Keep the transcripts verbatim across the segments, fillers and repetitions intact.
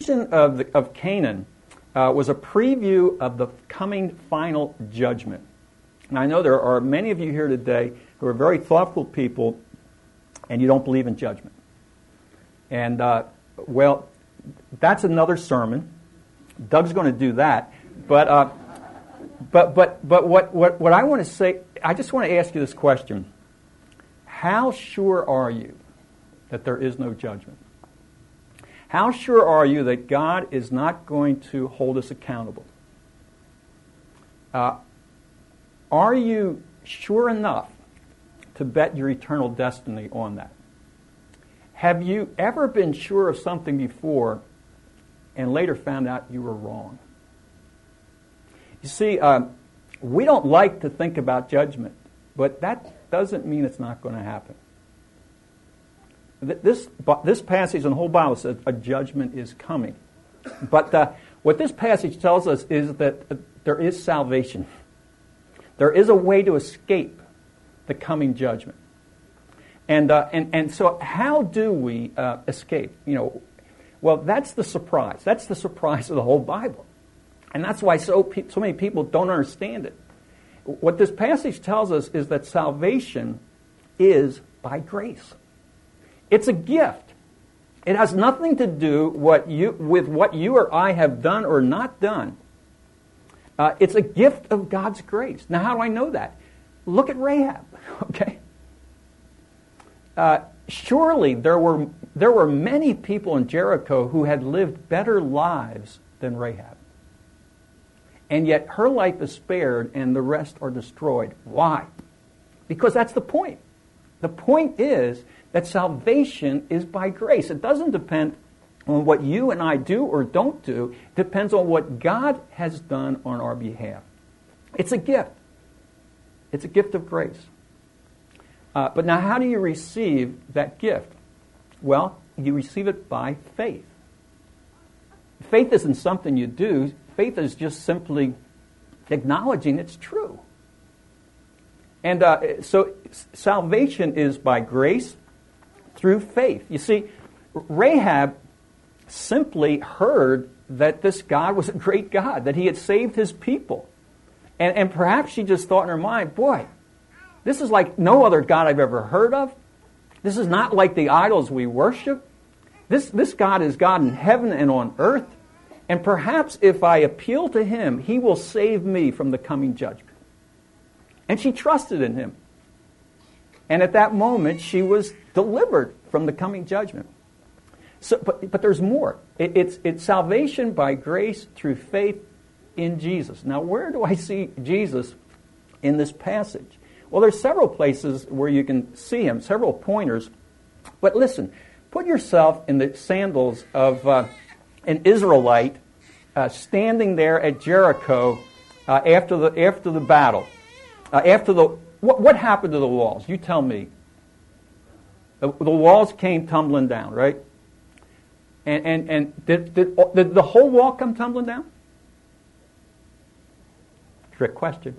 mention of, the, of Canaan uh, was a preview of the coming final judgment. And I know there are many of you here today who are very thoughtful people, and you don't believe in judgment. And, uh, well, that's another sermon. Doug's going to do that. But uh, but but but what, what, what I want to say, I just want to ask you this question. How sure are you that there is no judgment? How sure are you that God is not going to hold us accountable? Uh, are you sure enough to bet your eternal destiny on that? Have you ever been sure of something before and later found out you were wrong? You see, um, we don't like to think about judgment, but that doesn't mean it's not going to happen. This, this passage in the whole Bible says a judgment is coming. But uh, what this passage tells us is that uh, there is salvation. There is a way to escape the coming judgment. And uh, and and so how do we uh, escape? You know, well, that's the surprise. That's the surprise of the whole Bible. And that's why so pe- so many people don't understand it. What this passage tells us is that salvation is by grace. It's a gift. It has nothing to do what you, with what you or I have done or not done. Uh, it's a gift of God's grace. Now, how do I know that? Look at Rahab, okay? Uh, surely there were there were many people in Jericho who had lived better lives than Rahab. And yet her life is spared and the rest are destroyed. Why? Because that's the point. The point is that salvation is by grace. It doesn't depend on what you and I do or don't do. It depends on what God has done on our behalf. It's a gift. It's a gift of grace. Uh, but now how do you receive that gift? Well, you receive it by faith. Faith isn't something you do. Faith is just simply acknowledging it's true. And uh, so salvation is by grace through faith. You see, Rahab simply heard that this God was a great God, that he had saved his people. And, and perhaps she just thought in her mind, boy, this is like no other God I've ever heard of. This is not like the idols we worship. This, this God is God in heaven and on earth. And perhaps if I appeal to him, he will save me from the coming judgment. And she trusted in him. And at that moment, she was delivered from the coming judgment. So, but, but there's more. It, it's, it's salvation by grace through faith in Jesus. Now, where do I see Jesus in this passage? Well, there's several places where you can see him, several pointers. But listen, put yourself in the sandals of uh, an Israelite uh, standing there at Jericho uh, after the after the battle. Uh, after the what, what happened to the walls? You tell me. The, the walls came tumbling down, right? And and and did, did did the whole wall come tumbling down? Trick question.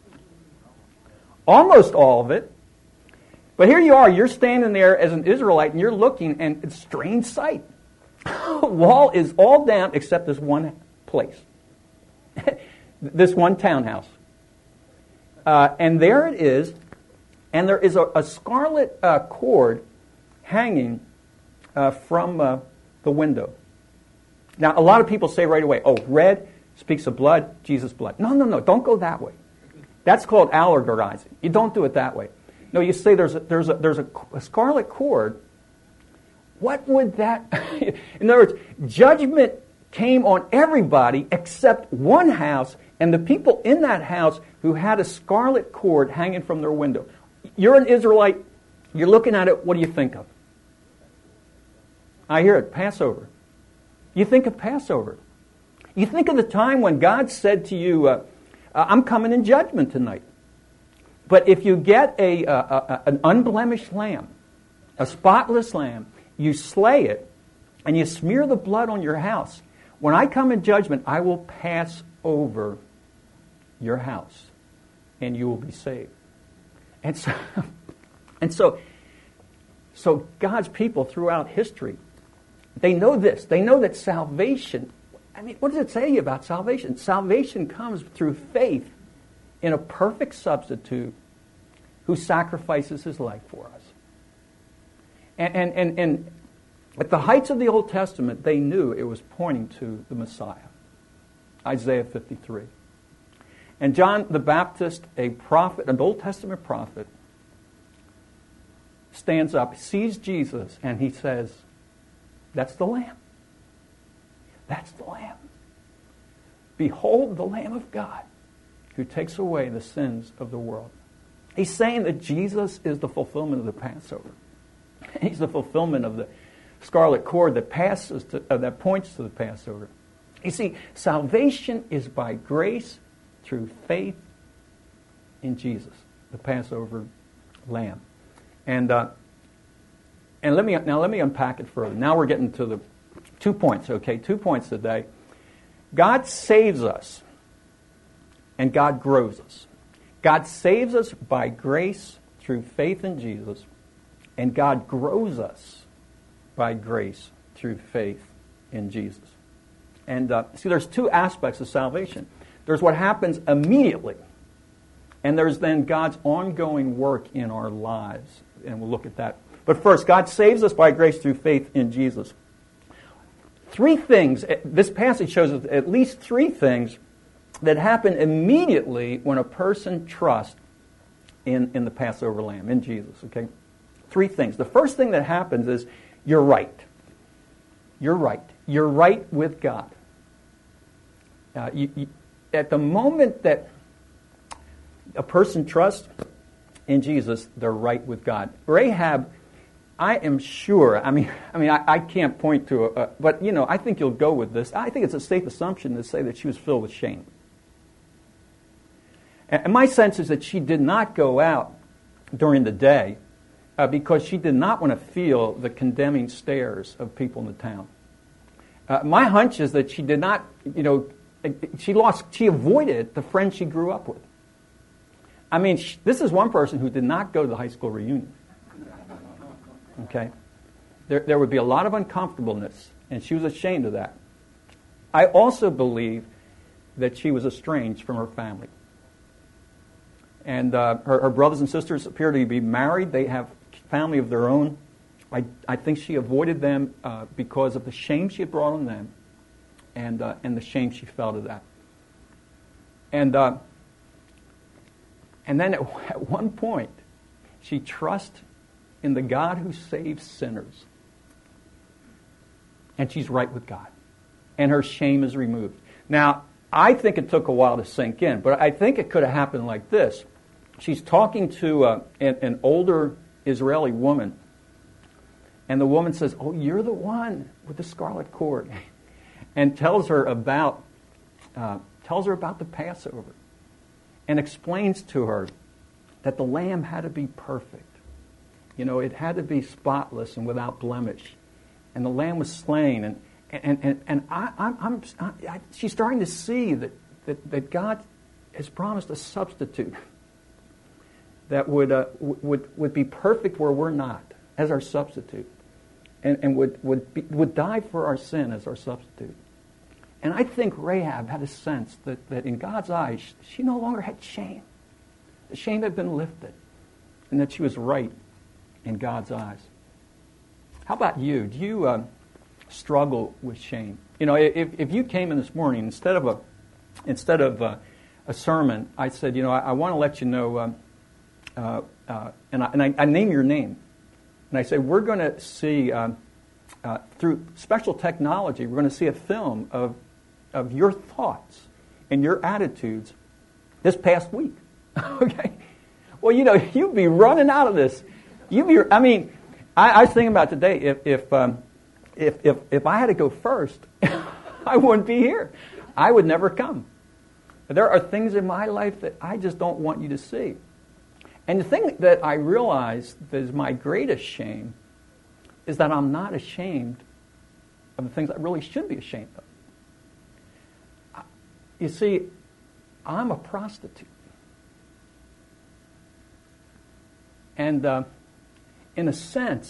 Almost all of it. But here you are, you're standing there as an Israelite and you're looking, and it's a strange sight. The wall is all down except this one place. This one townhouse. Uh, and there it is, and there is a, a scarlet uh, cord hanging uh, from uh, the window. Now, a lot of people say right away, oh, red speaks of blood, Jesus' blood. No, no, no, don't go that way. That's called allegorizing. You don't do it that way. No, you say there's a, there's a, there's a, a scarlet cord. What would that... In other words, judgment came on everybody except one house, and the people in that house who had a scarlet cord hanging from their window. You're an Israelite. You're looking at it. What do you think of? I hear it. Passover. You think of Passover. You think of the time when God said to you, uh, I'm coming in judgment tonight. But if you get a, a, a an unblemished lamb, a spotless lamb, you slay it, and you smear the blood on your house. When I come in judgment, I will pass over your house, and you will be saved. And so, and so, so God's people throughout history, they know this. They know that salvation, I mean, what does it say about salvation? Salvation comes through faith in a perfect substitute who sacrifices his life for us. And, and, and, and at the heights of the Old Testament, they knew it was pointing to the Messiah. Isaiah fifty-three. And John the Baptist, a prophet, an Old Testament prophet, stands up, sees Jesus, and he says, that's the Lamb. That's the Lamb. Behold the Lamb of God who takes away the sins of the world. He's saying that Jesus is the fulfillment of the Passover. He's the fulfillment of the scarlet cord that passes to, uh, that points to the Passover. You see, salvation is by grace through faith in Jesus, the Passover Lamb. And uh, and let me now let me unpack it further. Now we're getting to the two points. Okay, two points today. God saves us, and God grows us. God saves us by grace through faith in Jesus, and God grows us by grace through faith in Jesus. And uh, see, there's two aspects of salvation. There's what happens immediately, and there's then God's ongoing work in our lives. And we'll look at that. But first, God saves us by grace through faith in Jesus. Three things, this passage shows us at least three things that happen immediately when a person trusts in, in the Passover Lamb, in Jesus, okay? Three things. The first thing that happens is you're right. You're right. You're right with God. Uh, you, you, at the moment that a person trusts in Jesus, they're right with God. Rahab, I am sure, I mean, I mean, I, I can't point to a, a, but, you know, I think you'll go with this. I think it's a safe assumption to say that she was filled with shame. And, and my sense is that she did not go out during the day uh, because she did not want to feel the condemning stares of people in the town. Uh, my hunch is that she did not, you know, she lost, she avoided the friends she grew up with. I mean, she, this is one person who did not go to the high school reunion. Okay? There, there would be a lot of uncomfortableness, and she was ashamed of that. I also believe that she was estranged from her family. And uh, her, her brothers and sisters appear to be married. They have family of their own. I, I think she avoided them uh, because of the shame she had brought on them and uh, and the shame she felt of that. And uh, and then at, at one point, she trusts in the God who saves sinners. And she's right with God. And her shame is removed. Now, I think it took a while to sink in, but I think it could have happened like this. She's talking to uh, an, an older Israeli woman, and the woman says, "Oh, you're the one with the scarlet cord," and tells her about uh, tells her about the Passover, and explains to her that the lamb had to be perfect. You know, it had to be spotless and without blemish, and the lamb was slain. And and and, and I, I'm, I'm I, she's starting to see that, that that God has promised a substitute that would uh, would would be perfect where we're not, as our substitute. And, and would would be, would die for our sin as our substitute. And I think Rahab had a sense that, that in God's eyes, she no longer had shame. The shame had been lifted. And that she was right in God's eyes. How about you? Do you uh, struggle with shame? You know, if, if you came in this morning, instead of a instead of a, a sermon, I said, you know, I, I want to let you know, um, uh, uh, and, I, and I, I name your name. And I say, we're going to see, um, uh, through special technology, we're going to see a film of of your thoughts and your attitudes this past week. Okay? Well, you know, you'd be running out of this. You'd be, I mean, I, I was thinking about today, if if, um, if if if I had to go first, I wouldn't be here. I would never come. There are things in my life that I just don't want you to see. And the thing that I realize that is my greatest shame is that I'm not ashamed of the things I really should be ashamed of. You see, I'm a prostitute. And uh, in a sense,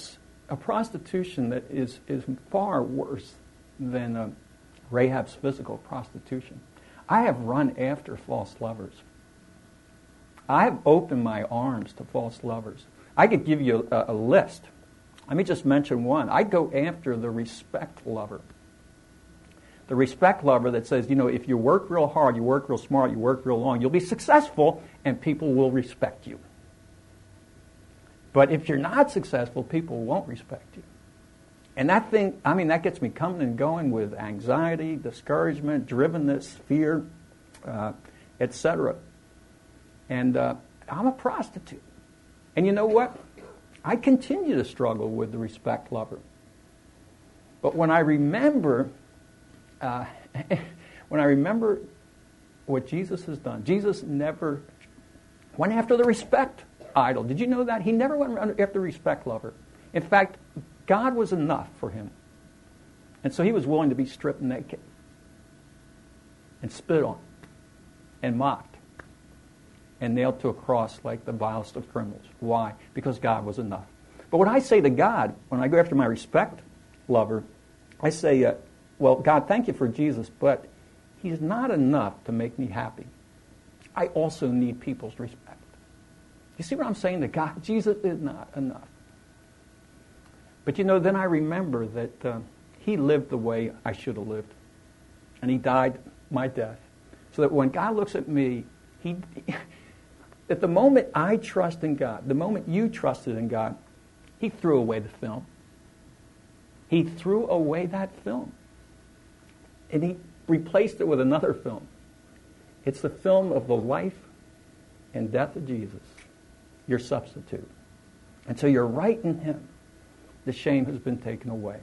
a prostitution that is, is far worse than uh, Rahab's physical prostitution. I have run after false lovers. I have opened my arms to false lovers. I could give you a, a list. Let me just mention one. I go after the respect lover. The respect lover that says, you know, if you work real hard, you work real smart, you work real long, you'll be successful and people will respect you. But if you're not successful, people won't respect you. And that thing, I mean, that gets me coming and going with anxiety, discouragement, drivenness, fear, uh, et cetera. And uh, I'm a prostitute. And you know what? I continue to struggle with the respect lover. But when I remember, uh, when I remember what Jesus has done, Jesus never went after the respect idol. Did you know that? He never went after the respect lover. In fact, God was enough for him. And so he was willing to be stripped naked and spit on and mocked and nailed to a cross like the vilest of criminals. Why? Because God was enough. But what I say to God, when I go after my respect lover, I say, uh, well, God, thank you for Jesus, but he's not enough to make me happy. I also need people's respect. You see what I'm saying to God? Jesus is not enough. But you know, then I remember that uh, he lived the way I should have lived. And he died my death. So that when God looks at me, he, at the moment I trust in God, the moment you trusted in God, he threw away the film. He threw away that film. And he replaced it with another film. It's the film of the life and death of Jesus, your substitute. And so you're right in him. The shame has been taken away.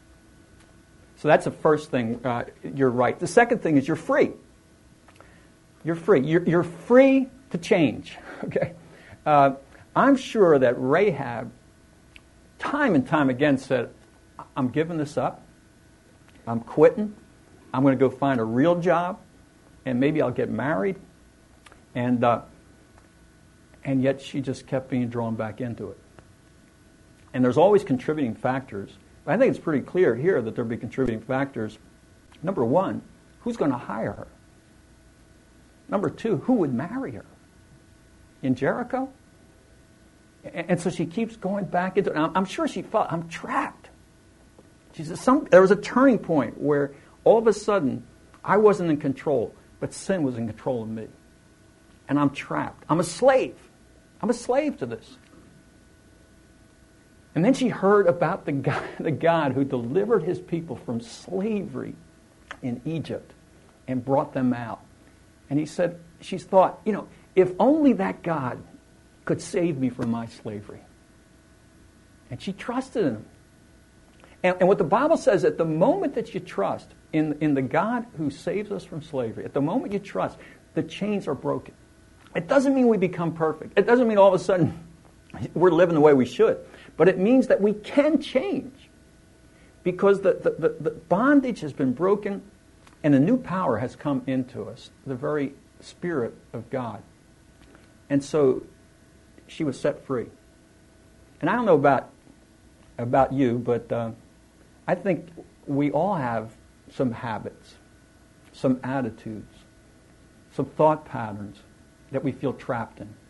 So that's the first thing. Uh, you're right. The second thing is you're free. You're free. You're, you're free to change. Okay. Uh, I'm sure that Rahab, time and time again, said, "I'm giving this up. I'm quitting. I'm going to go find a real job, and maybe I'll get married." And uh, and yet she just kept being drawn back into it. And there's always contributing factors. But I think it's pretty clear here that there'll be contributing factors. Number one, who's going to hire her? Number two, who would marry her? In Jericho? And, and so she keeps going back into it. I'm, I'm sure she felt, I'm trapped. She says, some, there was a turning point where all of a sudden I wasn't in control, but sin was in control of me. And I'm trapped. I'm a slave. I'm a slave to this. And then she heard about the God, the God who delivered his people from slavery in Egypt and brought them out. And he said, she's thought, you know, if only that God could save me from my slavery. And she trusted in him. And, and what the Bible says, at the moment that you trust in, in the God who saves us from slavery, at the moment you trust, the chains are broken. It doesn't mean we become perfect. It doesn't mean all of a sudden we're living the way we should. But it means that we can change because the, the, the, the bondage has been broken and a new power has come into us, the very Spirit of God. And so she was set free. And I don't know about, about you, but uh, I think we all have some habits, some attitudes, some thought patterns that we feel trapped in.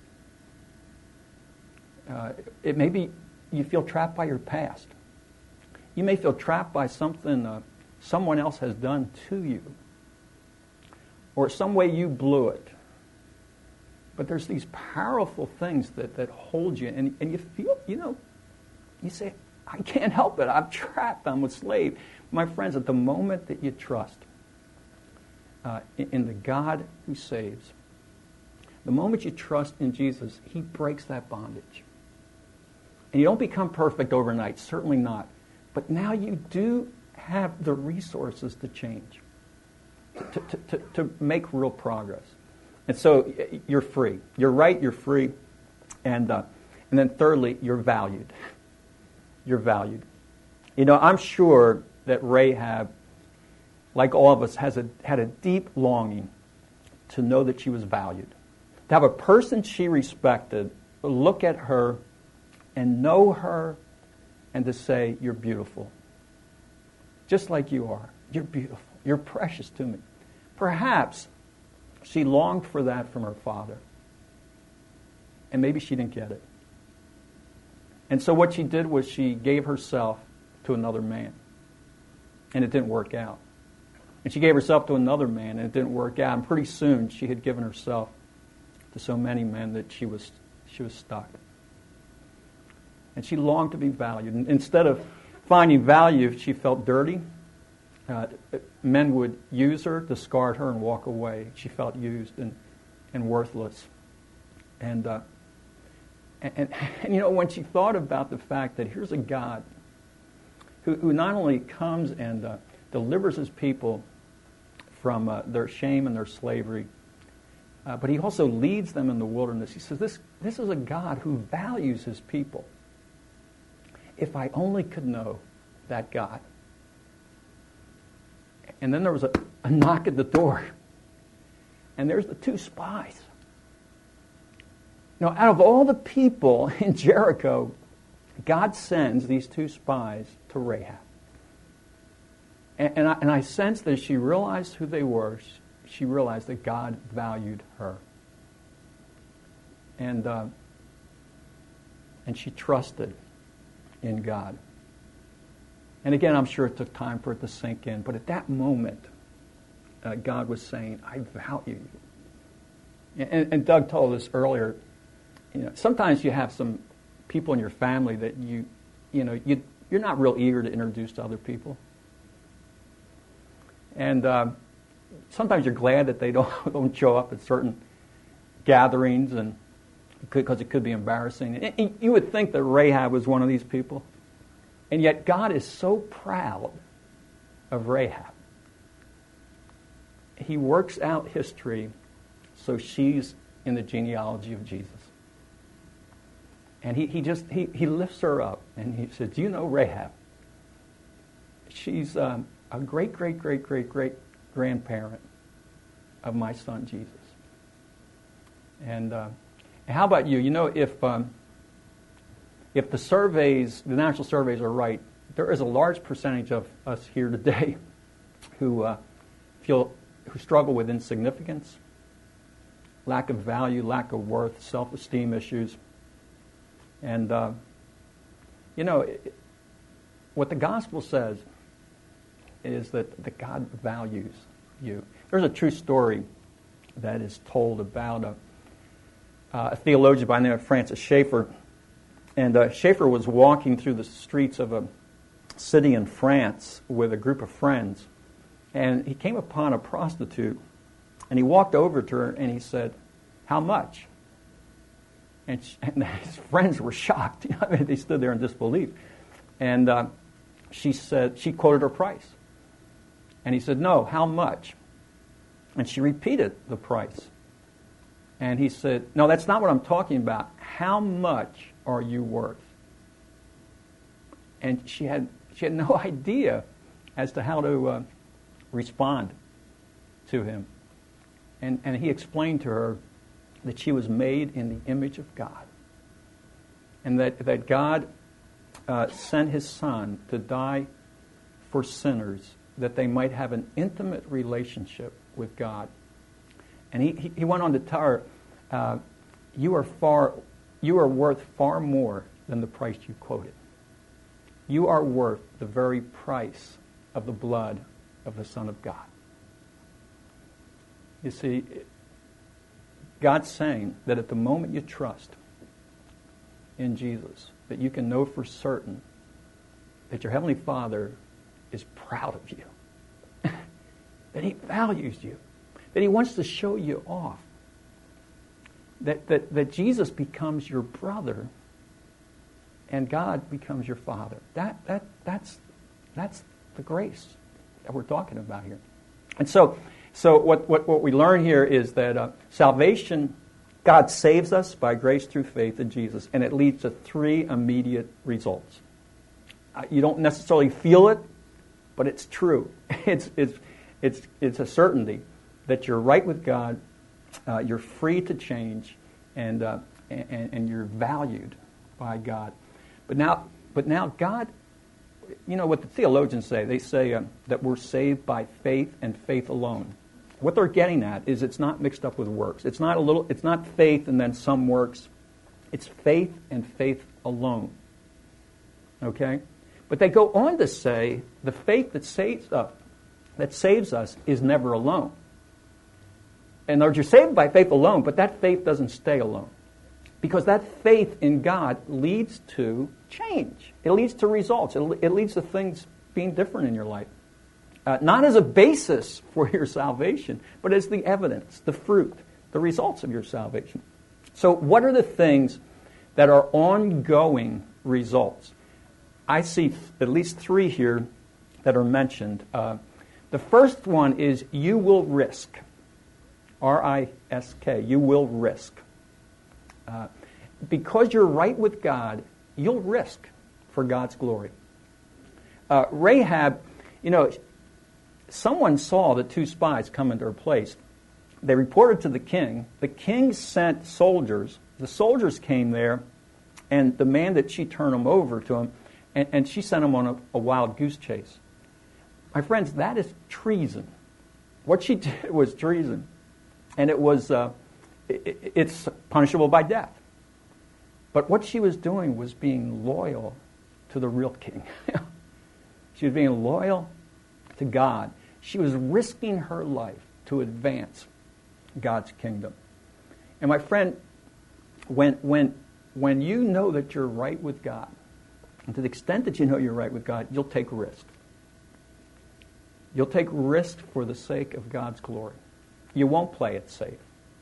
Uh, it may be you feel trapped by your past. You may feel trapped by something uh, someone else has done to you, or some way you blew it. But there's these powerful things that, that hold you, and, and you feel, you know, you say, I can't help it. I'm trapped. I'm a slave. My friends, at the moment that you trust uh, in, in the God who saves, the moment you trust in Jesus, he breaks that bondage. And you don't become perfect overnight, certainly not. But now you do have the resources to change, to, to, to, to make real progress. And so you're free. You're right, you're free. And, uh, and then thirdly, you're valued. You're valued. You know, I'm sure that Rahab, like all of us, has a, had a deep longing to know that she was valued. To have a person she respected look at her and know her and to say, you're beautiful. Just like you are. You're beautiful. You're precious to me. Perhaps she longed for that from her father. And maybe she didn't get it. And so what she did was she gave herself to another man. And it didn't work out. And she gave herself to another man, and it didn't work out. And pretty soon she had given herself to so many men that she was she was stuck. And she longed to be valued. And instead of finding value, she felt dirty. Uh, men would use her, discard her, and walk away. She felt used and, and worthless. And, uh, and, and, and, you know, when she thought about the fact that here's a God who, who not only comes and uh, delivers his people from uh, their shame and their slavery, uh, but he also leads them in the wilderness. He says, this, this is a God who values his people. If I only could know that God. And then there was a, a knock at the door. And there's the two spies. Now, out of all the people in Jericho, God sends these two spies to Rahab. And, and, I, and I sensed that she realized who they were. She, she realized that God valued her. And, uh, and she trusted in God. And again, I'm sure it took time for it to sink in, but at that moment, uh, God was saying, I value you. And, and Doug told us earlier, you know, sometimes you have some people in your family that you, you know, you, you're not real eager to introduce to other people. And uh, sometimes you're glad that they don't, don't show up at certain gatherings, and because it could be embarrassing. And you would think that Rahab was one of these people. And yet God is so proud of Rahab. He works out history so she's in the genealogy of Jesus. And he, he just, he, he lifts her up and he says, do you know Rahab? She's um, a great, great, great, great, great grandparent of my son Jesus. And, uh, and how about you? You know, if... Um, If the surveys, the national surveys are right, there is a large percentage of us here today who uh, feel, who struggle with insignificance, lack of value, lack of worth, self-esteem issues. And, uh, you know, it, what the gospel says is that, that God values you. There's a true story that is told about a, uh, a theologian by the name of Francis Schaeffer. And uh, Schaeffer was walking through the streets of a city in France with a group of friends. And he came upon a prostitute. And he walked over to her and he said, how much? And, she, and his friends were shocked. I mean, they stood there in disbelief. And uh, she said, she quoted her price. And he said, no, how much? And she repeated the price. And he said, no, that's not what I'm talking about. How much are you worth? And she had she had no idea as to how to uh, respond to him. And and he explained to her that she was made in the image of God. And that, that God uh, sent his son to die for sinners that they might have an intimate relationship with God. And he, he, he went on to tell her, uh, you are far... You are worth far more than the price you quoted. You are worth the very price of the blood of the Son of God. You see, God's saying that at the moment you trust in Jesus, that you can know for certain that your Heavenly Father is proud of you, that he values you, that he wants to show you off. That, that, that Jesus becomes your brother and God becomes your father. That, that, that's, that's the grace that we're talking about here. And so, so what, what, what we learn here is that uh, salvation, God saves us by grace through faith in Jesus, and it leads to three immediate results. Uh, you don't necessarily feel it, but it's true. It's, it's, it's, it's a certainty that you're right with God. Uh, you're free to change, and, uh, and and you're valued by God. But now, But now God, you know what the theologians say? They say uh, that we're saved by faith and faith alone. What they're getting at is it's not mixed up with works. It's not a little. It's not faith and then some works. It's faith and faith alone. Okay? But they go on to say the faith that saves us, that saves us is never alone. In other words, you're saved by faith alone, but that faith doesn't stay alone. Because that faith in God leads to change. It leads to results. It, it leads to things being different in your life. Uh, not as a basis for your salvation, but as the evidence, the fruit, the results of your salvation. So what are the things that are ongoing results? I see at least three here that are mentioned. Uh, the first one is you will risk. R I S K. You will risk. Uh, because you're right with God, you'll risk for God's glory. Uh, Rahab, you know, someone saw the two spies come into her place. They reported to the king. The king sent soldiers. The soldiers came there and demanded she turn them over to him, and, and she sent them on a, a wild goose chase. My friends, that is treason. What she did was treason. And it was, uh, it, it's punishable by death. But what she was doing was being loyal to the real king. She was being loyal to God. She was risking her life to advance God's kingdom. And my friend, when, when, when you know that you're right with God, and to the extent that you know you're right with God, you'll take risk. You'll take risk for the sake of God's glory. You won't play it safe.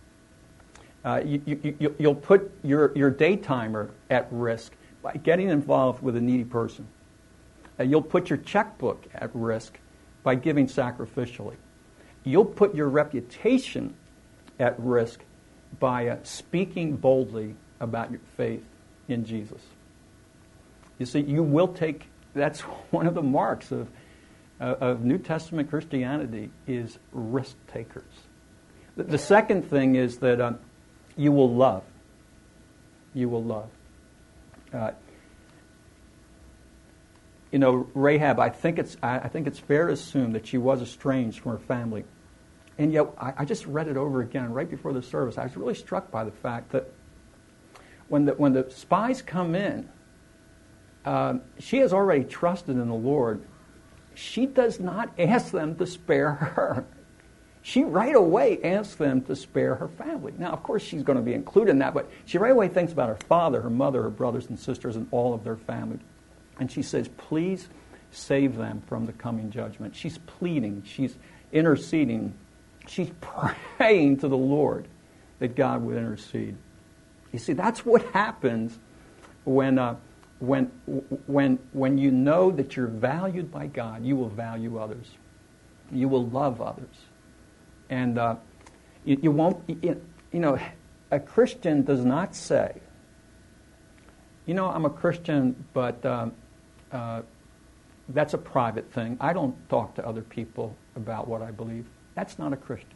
Uh, you, you, you'll put your, your day timer at risk by getting involved with a needy person. Uh, you'll put your checkbook at risk by giving sacrificially. You'll put your reputation at risk by uh, speaking boldly about your faith in Jesus. You see, you will take, that's one of the marks of, uh, of New Testament Christianity is risk takers. The, the second thing is that uh, you will love. You will love. Uh, you know, Rahab, I think it's I, I think it's fair to assume that she was estranged from her family. And yet, I, I just read it over again right before the service. I was really struck by the fact that when the, when the spies come in, um, she has already trusted in the Lord. She does not ask them to spare her. She right away asks them to spare her family. Now, of course, she's going to be included in that, but she right away thinks about her father, her mother, her brothers and sisters, and all of their family. And she says, please save them from the coming judgment. She's pleading. She's interceding. She's praying to the Lord that God would intercede. You see, that's what happens when, uh, when, when, when you know that you're valued by God. You will value others. You will love others. And uh, you, you won't, you, you know, a Christian does not say, you know, I'm a Christian, but um, uh, that's a private thing. I don't talk to other people about what I believe. That's not a Christian.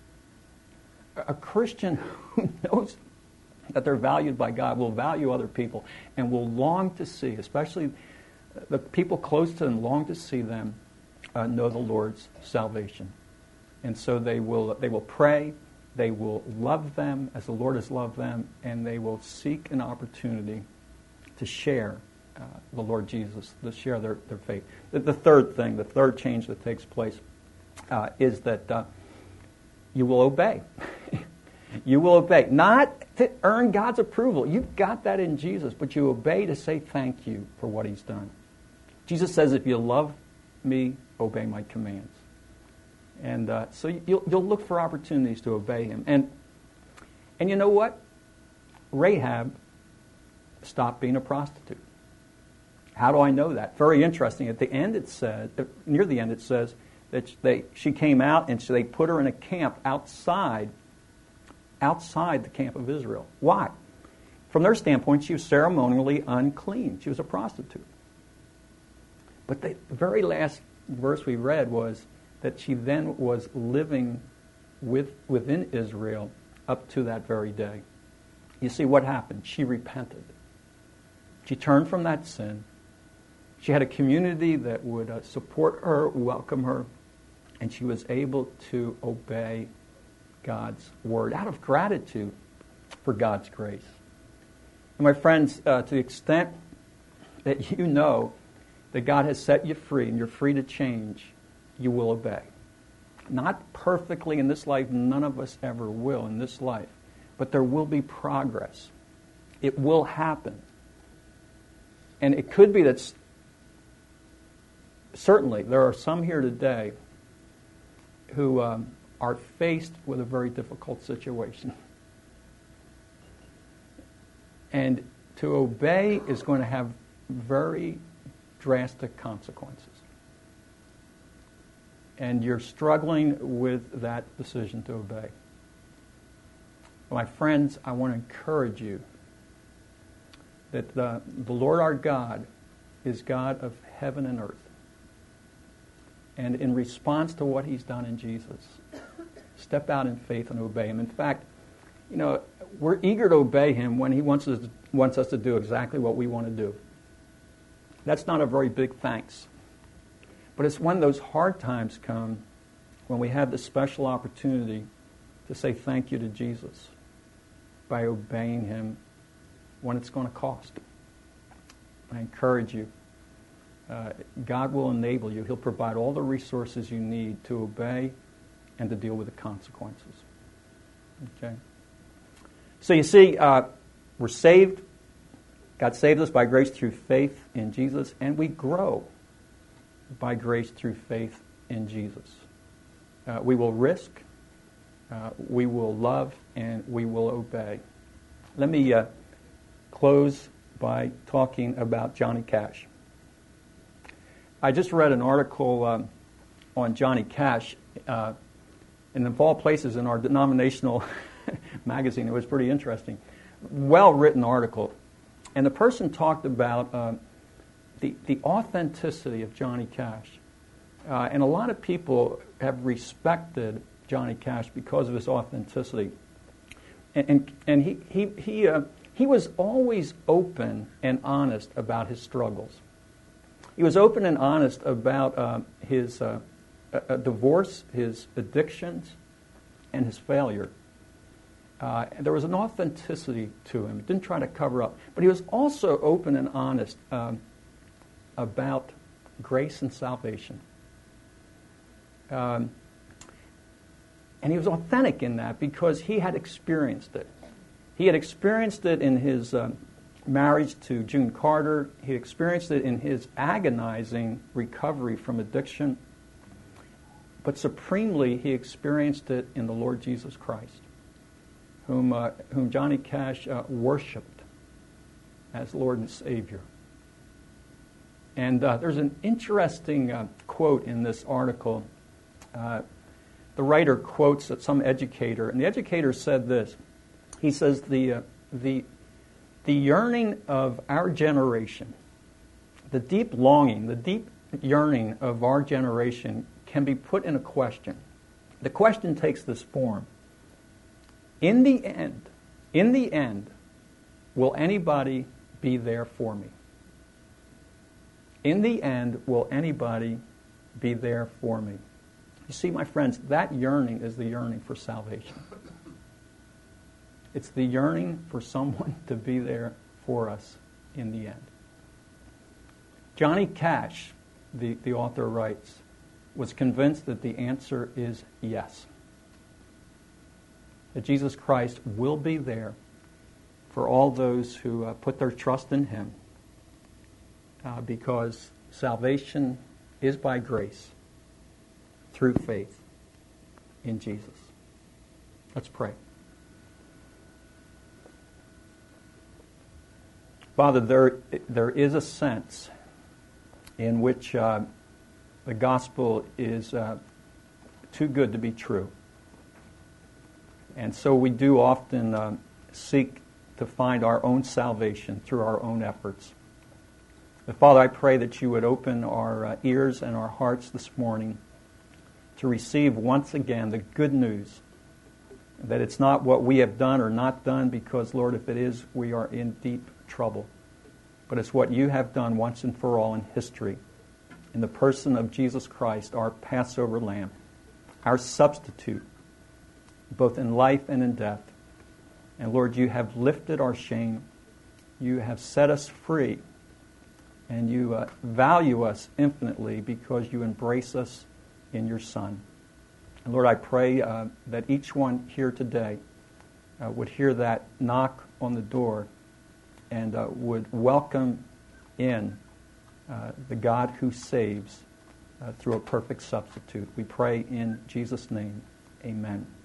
A Christian who knows that they're valued by God will value other people and will long to see, especially the people close to them, long to see them uh, know the Lord's salvation. And so they will they will pray, they will love them as the Lord has loved them, and they will seek an opportunity to share uh, the Lord Jesus, to share their, their faith. The, the third thing, the third change that takes place uh, is that uh, you will obey. You will obey. Not to earn God's approval. You've got that in Jesus, but you obey to say thank you for what He's done. Jesus says, if you love me, obey my commands. And uh, so you'll, you'll look for opportunities to obey Him. And and you know what? Rahab stopped being a prostitute. How do I know that? Very interesting. At the end it said, near the end it says, that they she came out and so they put her in a camp outside, outside the camp of Israel. Why? From their standpoint, she was ceremonially unclean. She was a prostitute. But the very last verse we read was that she then was living with within Israel up to that very day. You see what happened? She repented. She turned from that sin. She had a community that would uh, support her, welcome her, and she was able to obey God's word out of gratitude for God's grace. And my friends, uh, to the extent that you know that God has set you free and you're free to change, you will obey. Not perfectly in this life, none of us ever will in this life, but there will be progress. It will happen. And it could be that certainly there are some here today who um, are faced with a very difficult situation. And to obey is going to have very drastic consequences. And you're struggling with that decision to obey. My friends, I want to encourage you that the, the Lord our God is God of heaven and earth. And in response to what He's done in Jesus, step out in faith and obey Him. In fact, you know, we're eager to obey Him when He wants us, wants us to do exactly what we want to do. That's not a very big thanks. But it's when those hard times come, when we have this special opportunity to say thank you to Jesus by obeying Him when it's going to cost. I encourage you. Uh, God will enable you. He'll provide all the resources you need to obey and to deal with the consequences. Okay? So you see, uh, we're saved. God saved us by grace through faith in Jesus, and we grow by grace through faith in Jesus. Uh, we will risk, uh, we will love, and we will obey. Let me uh, close by talking about Johnny Cash. I just read an article um, on Johnny Cash, uh, and of all places in our denominational magazine. It was pretty interesting. Well-written article. And the person talked about uh, the, the authenticity of Johnny Cash. Uh, and a lot of people have respected Johnny Cash because of his authenticity. And, and, and he, he, he, uh, he was always open and honest about his struggles. He was open and honest about uh, his uh, a divorce, his addictions, and his failure. Uh, and there was an authenticity to him. He didn't try to cover up. But he was also open and honest um, about grace and salvation. Um, and he was authentic in that because he had experienced it. He had experienced it in his uh, marriage to June Carter. He experienced it in his agonizing recovery from addiction. But supremely, he experienced it in the Lord Jesus Christ, whom, uh, whom Johnny Cash uh, worshipped as Lord and Savior. And uh, there's an interesting uh, quote in this article. Uh, the writer quotes some educator, and the educator said this. He says, the, uh, the, the yearning of our generation, the deep longing, the deep yearning of our generation can be put in a question. The question takes this form. In the end, in the end, will anybody be there for me? In the end, will anybody be there for me? You see, my friends, that yearning is the yearning for salvation. It's the yearning for someone to be there for us in the end. Johnny Cash, the, the author writes, was convinced that the answer is yes. That Jesus Christ will be there for all those who uh, put their trust in Him, uh, because salvation is by grace through faith in Jesus. Let's pray. Father, there, there is a sense in which uh, the gospel is uh, too good to be true. And so we do often uh, seek to find our own salvation through our own efforts. But Father, I pray that you would open our uh, ears and our hearts this morning to receive once again the good news that it's not what we have done or not done, because, Lord, if it is, we are in deep trouble. but it's what you have done once and for all in history, in the person of Jesus Christ, our Passover lamb, our substitute, both in life and in death. And Lord, you have lifted our shame. You have set us free. And you uh, value us infinitely because you embrace us in your Son. And Lord, I pray uh, that each one here today uh, would hear that knock on the door and uh, would welcome in uh, the God who saves uh, through a perfect substitute. We pray in Jesus' name. Amen.